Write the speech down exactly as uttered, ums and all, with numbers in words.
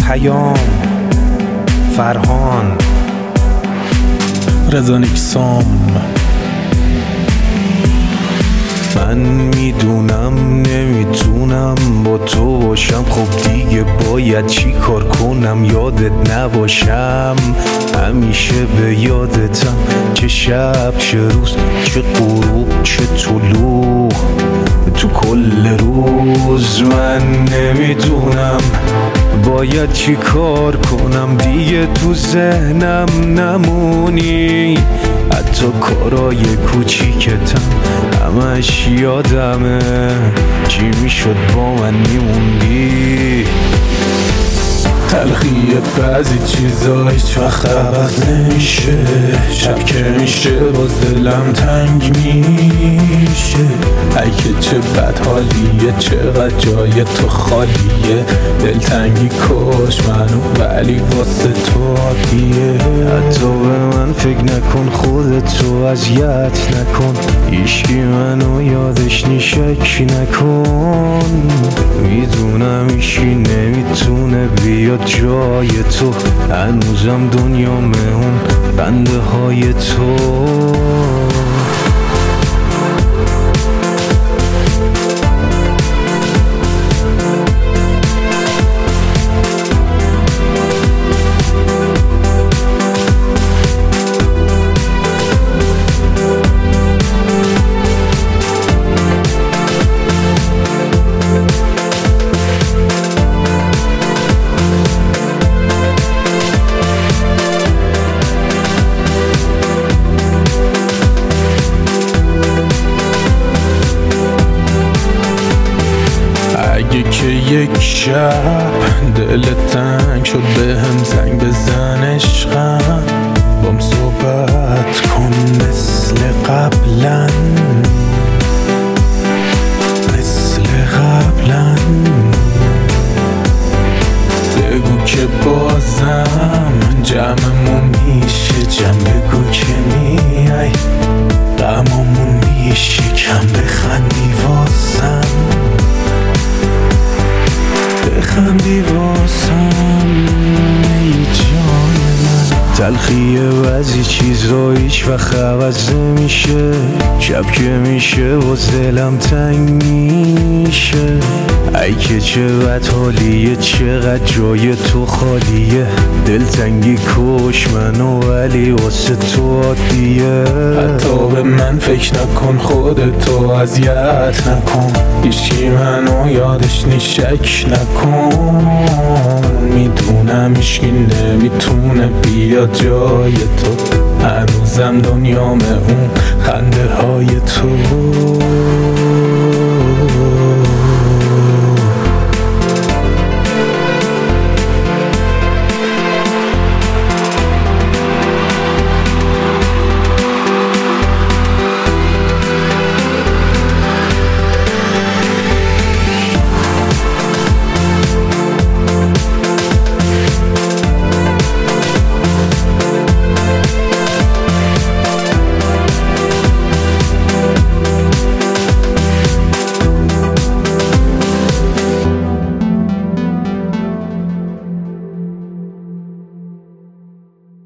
پیام فرهان رضا نیکسام. من میدونم نمیتونم با تو باشم، خب دیگه باید چی کار کنم یادت نباشم. همیشه به یادتم، چه شب چه روز، چه غروب چه طلوع، تو کل روز. من نمیدونم باید چی کار کنم دیگه تو ذهنم نمونی. حتی کارای کوچیکتم همش یادمه، چی میشد با من میموندی. تلخی بعضی چیزا هیچ وقت عوض نمیشه، شب که میشه باز دلم تنگ میشه. ای که چه بد حالیه، چقدر جای تو خالیه، دلتنگی کش منو ولی واسه تو عادیه. حتی به من فکر نکن، خودتو اذیت نکن، هیچکی منو یادش نیشک نکن. میدونم هیچکی نمیتونه بیاد جای تو، هنوزم دنیامه اون بنده های تو. اگه که یک شب دلت تنگ شد به هم زنگ بزن عشقم، بام صحبت کن مثل قبلا، مثل قبلا. بگو که بازم جمعمون میشه، جمع بگو که میای غممون میشه، کم بخندی واسم، بخندی واسم ای جان من. تلخی بعضی چیزا هیچ وقت عوض نمیشه، شب که میشه باز دلم تنگ میشه. ای که چه بد حالیه، چقدر جای تو خالیه، دلتنگی کش منو ولی واسه تو عادیه. حتی به من فکر نکن، خودتو اذیت نکن، هیچکی منو یادش نیشک نکن. میدونم هیچکی نمیتونه بیاد جای تو، هنوزم دنیامه اون خنده های تو.